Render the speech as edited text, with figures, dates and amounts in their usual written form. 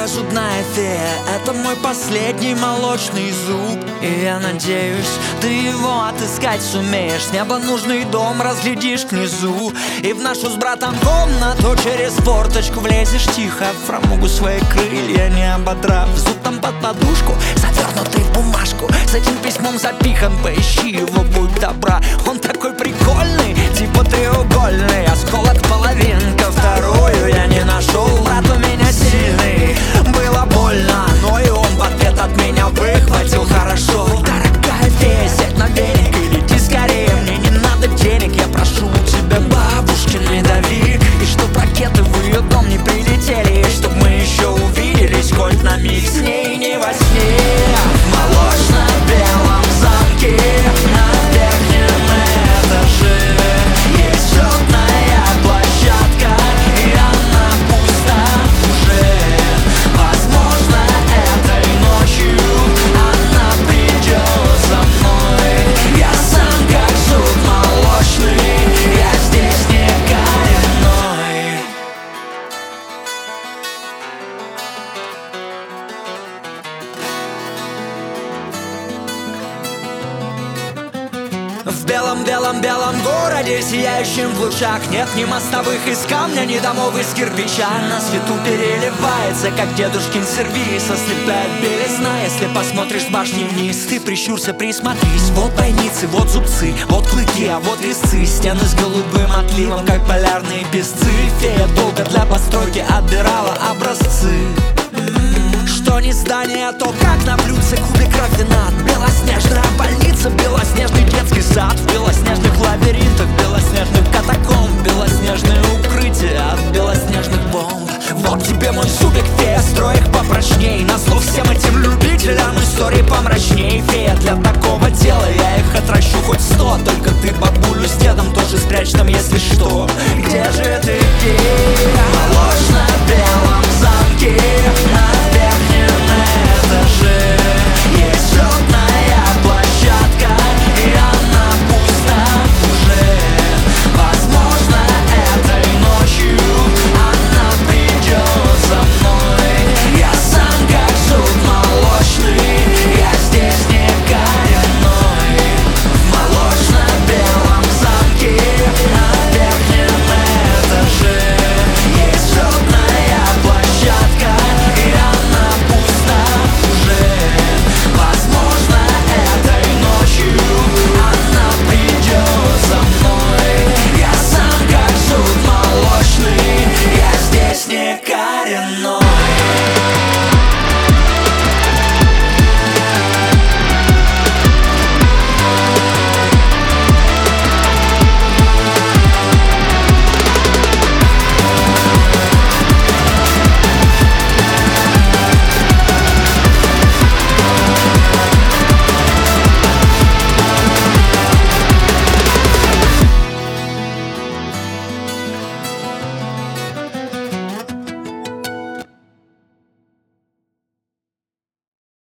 Такая зубная фея, это мой последний молочный зуб. И я надеюсь, ты его отыскать сумеешь. С неба нужный дом разглядишь к низу. И в нашу с братом комнату через форточку влезешь тихо, в фрамугу свои крылья не ободрав. Зуб там под подушку, завернутый в бумажку, с этим письмом запихан, поищи его, будь добра. Он такой прикольный, типа треугольный, осколок половинка, вторую я не нашел. Брат у меня сильный, было больно, но и он в ответ от меня выхватил хорошо. Дорогая фея, сядь на берег и лети скорее. Мне не надо денег, я прошу у тебя бабушкин медовик. И чтоб ракеты в ее дом не прилетели, и чтоб мы еще увиделись хоть на миг с ней не во сне. В молочно-белом замке на верхнем этаже есть лётная площадка, и она пуста уже. Возможно, этой ночью она придет за мной. Я сам как зуб молочный, я здесь не коренной. В белом-белом-белом городе, сияющем в лучах, нет ни мостовых из камня, ни домов из кирпича. На свету переливается, как дедушкин сервиз, ослепляет белизна, если посмотришь с башни вниз. Ты прищурься, присмотрись, вот бойницы, вот зубцы, вот клыки, а вот резцы. Стены с голубым отливом, как полярные песцы. Фея долго для постройки отбирала образцы. Что не здание, а то как на блюдце кубик рафинад. Белоснежная больница, белоснежный детский сад. В белоснежных лабиринтах, белоснежных катакомб, белоснежные укрытия от белоснежных бомб. Вот тебе мой зубик, фея,